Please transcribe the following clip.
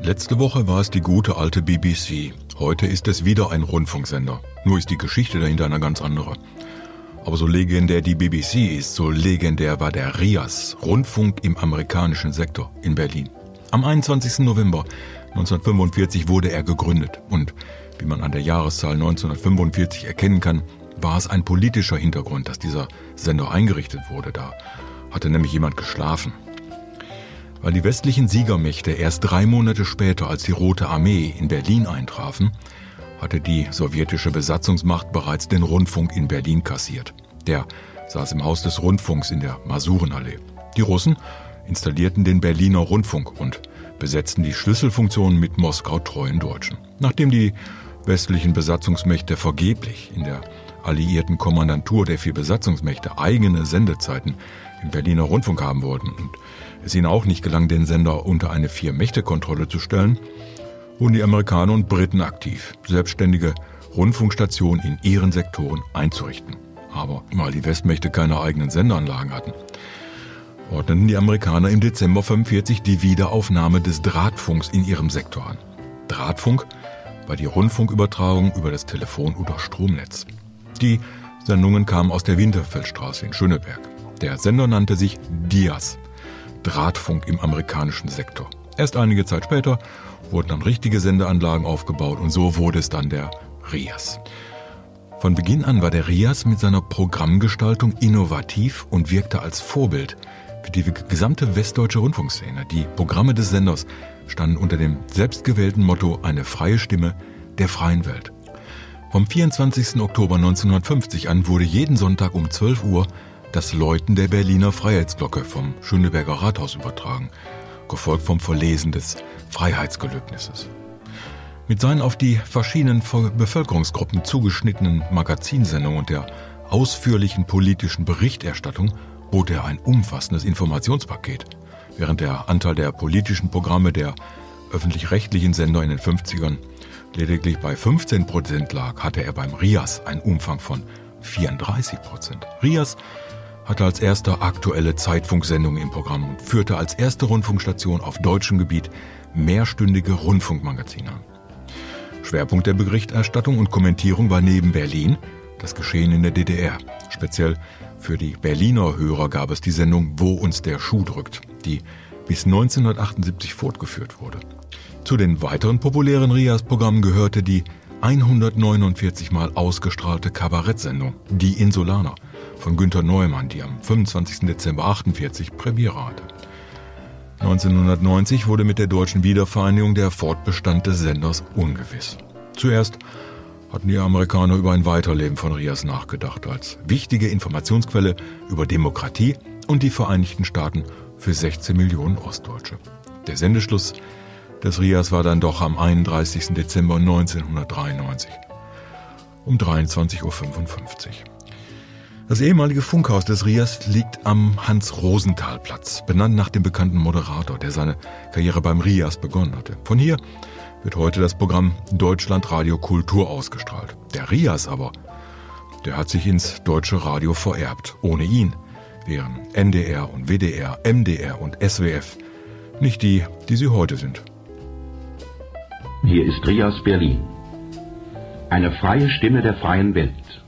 Letzte Woche war es die gute alte BBC. Heute ist es wieder ein Rundfunksender. Nur ist die Geschichte dahinter eine ganz andere. Aber so legendär die BBC ist, so legendär war der RIAS, Rundfunk im amerikanischen Sektor in Berlin. Am 21. November 1945 wurde er gegründet. Und wie man an der Jahreszahl 1945 erkennen kann, war es ein politischer Hintergrund, dass dieser Sender eingerichtet wurde. Da hatte nämlich jemand geschlafen. Weil die westlichen Siegermächte erst 3 Monate später als die Rote Armee in Berlin eintrafen, hatte die sowjetische Besatzungsmacht bereits den Rundfunk in Berlin kassiert. Der saß im Haus des Rundfunks in der Masurenallee. Die Russen installierten den Berliner Rundfunk und besetzten die Schlüsselfunktionen mit Moskau-treuen Deutschen. Nachdem die westlichen Besatzungsmächte vergeblich in der alliierten Kommandantur der 4 Besatzungsmächte eigene Sendezeiten im Berliner Rundfunk haben wollten und es ihnen auch nicht gelang, den Sender unter eine 4-Mächte-Kontrolle zu stellen, wurden die Amerikaner und Briten aktiv, selbstständige Rundfunkstationen in ihren Sektoren einzurichten. Aber weil die Westmächte keine eigenen Sendeanlagen hatten, ordneten die Amerikaner im Dezember 1945 die Wiederaufnahme des Drahtfunks in ihrem Sektor an. Drahtfunk war die Rundfunkübertragung über das Telefon- oder Stromnetz. Die Sendungen kamen aus der Winterfeldstraße in Schöneberg. Der Sender nannte sich DIAS, Drahtfunk im amerikanischen Sektor. Erst einige Zeit später wurden dann richtige Sendeanlagen aufgebaut und so wurde es dann der RIAS. Von Beginn an war der RIAS mit seiner Programmgestaltung innovativ und wirkte als Vorbild für die gesamte westdeutsche Rundfunkszene. Die Programme des Senders standen unter dem selbstgewählten Motto »Eine freie Stimme der freien Welt«. Vom 24. Oktober 1950 an wurde jeden Sonntag um 12 Uhr das Läuten der Berliner Freiheitsglocke vom Schöneberger Rathaus übertragen, gefolgt vom Verlesen des Freiheitsgelöbnisses. Mit seinen auf die verschiedenen Bevölkerungsgruppen zugeschnittenen Magazinsendungen und der ausführlichen politischen Berichterstattung bot er ein umfassendes Informationspaket. Während der Anteil der politischen Programme der öffentlich-rechtlichen Sender in den 50ern lediglich bei 15% lag, hatte er beim RIAS einen Umfang von 34%. RIAS hatte als erster aktuelle Zeitfunksendungen im Programm und führte als erste Rundfunkstation auf deutschem Gebiet mehrstündige Rundfunkmagazine an. Schwerpunkt der Berichterstattung und Kommentierung war neben Berlin das Geschehen in der DDR. Speziell für die Berliner Hörer gab es die Sendung »Wo uns der Schuh drückt«, die bis 1978 fortgeführt wurde. Zu den weiteren populären RIAS-Programmen gehörte die 149 Mal ausgestrahlte Kabarettsendung »Die Insulaner« von Günter Neumann, die am 25. Dezember 1948 Premiere hatte. 1990 wurde mit der deutschen Wiedervereinigung der Fortbestand des Senders ungewiss. Zuerst hatten die Amerikaner über ein Weiterleben von RIAS nachgedacht, als wichtige Informationsquelle über Demokratie und die Vereinigten Staaten für 16 Millionen Ostdeutsche. Der Sendeschluss des RIAS war dann doch am 31. Dezember 1993 um 23.55 Uhr. Das ehemalige Funkhaus des RIAS liegt am Hans-Rosenthal-Platz, benannt nach dem bekannten Moderator, der seine Karriere beim RIAS begonnen hatte. Von hier wird heute das Programm Deutschlandradio Kultur ausgestrahlt. Der RIAS aber, der hat sich ins deutsche Radio vererbt. Ohne ihn wären NDR und WDR, MDR und SWF nicht die, die sie heute sind. Hier ist RIAS Berlin. Eine freie Stimme der freien Welt.